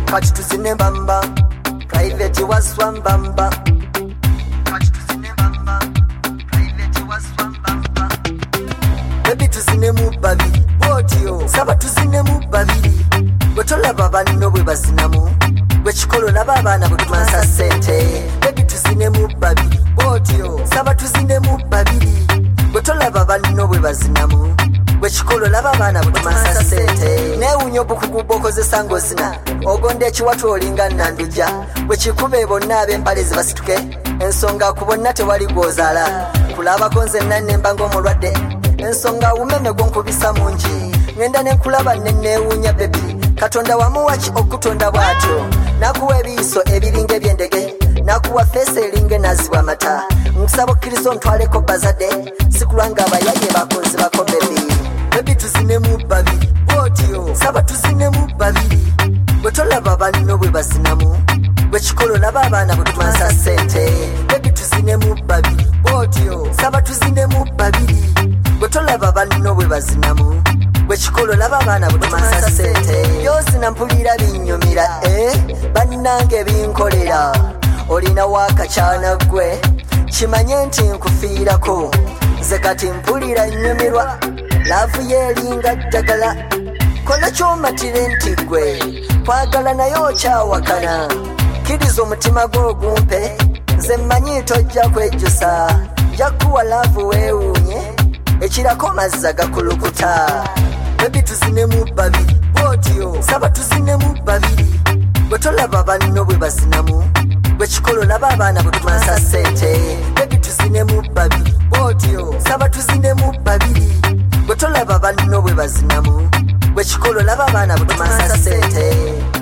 kati tuzine mbamba private waswa mbamba kati tuzine mbamba private waswa mbamba baby tuzine mu babiri otyo saba tuzine mu babiri botolaba banno bwe bazinamu bwe kikolo naba abaana bwe tumansa ssente baby tuzine mu babiri otyo saba tuzine mu babiri botolaba banno bwe bazinamu bwe kikolo laba abaana bwe tumansa ssente neewunya obukugu bw'okozesa ng'ozina ogonda ekiwatu olinga nanduja bwe kikube bonna ab'empale zibasituke ensonga ku bonna tewali gw'ozaala kulabako nze nannemba ng'omulwadde ensonga umeme gwonkubisa mungi ngenda nenkulaba neneewunya bebi katonda wamuwaki okutonda bw'atyo nakuwa ebiyiso ebiringa ebyendege nakuwa feesi eringa enazibwa amata nkusaba okkiriza ontwaleko bazadde sikulwanga abayaye bakonzi bako bebi tuzine mu babiri otyo saba tuzine mu babiri bwe tolaba banno bwe bazinamu bwe kikolo laba abaana bwe tumansa ssente bebi tuzine mu babiri otyo saba tuzine mu babiri bwe tolaba banno bwe bazinamu bwe kikolo laba abaana bwe tumansa ssente byozina mpulira binnyumira bannange binkolera olina wakakyana gwe kimanye nti nkufiirako nze kati mpulira nnyumirwa laavu yeeringa ddagala kola kyomatire nti gwe kwagala naye okyawakana kkiriza omutima gw'ogumpe nze mmanyi tojja kwejjusa nja kuwa laavu weewuunye ekirako mazza gakulukuta bebi tuzine mu babiri otyo saba tuzine mu babiri bwe tolaba banno bwe bazinamu bwe kikolo laba abaana bwe tumansa ssente bebi tuzine mu babiri otyo saba tuzine mu babiri bwe tolaba banno bwe bazinamu bwe kikolo laba abaana bwe tumansa ssente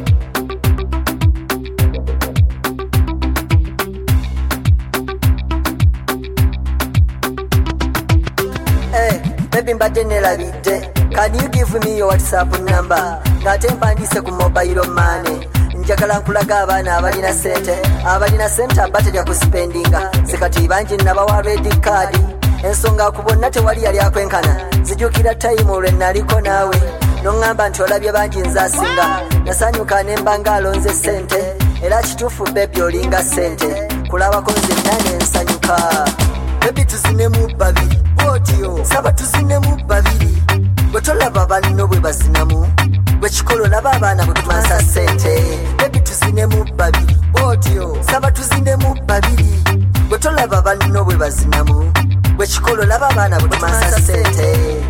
baby mbadde nerabidde can you give me your whatsapp number ng'ate mpandiise ku mobile money njagala nkulaga abaana abalina ssente abaterya kusipendinga zikati bangi nabawa red card ensonga ku bonna tewali yali akwenkana zijukira time olwe naliko naawe noŋŋamba nti olabye bangi nzasinga nasanyuka nemba nga alonze ssente era kituufu bebi olinga ssente kulabako nze nane nsanyuka bebi tuzine mu babiri otyo saba tuzine mu babiri bwe tolaba banno bwe bazinamu bwe kikolo laba abaana bwe tumansa ssente bebi tuzine mu babiri otyo saba tuzine mu babiri bwe tolaba banno bwe bazinamu bwe kikolo laba abaana bwe tumansa ssente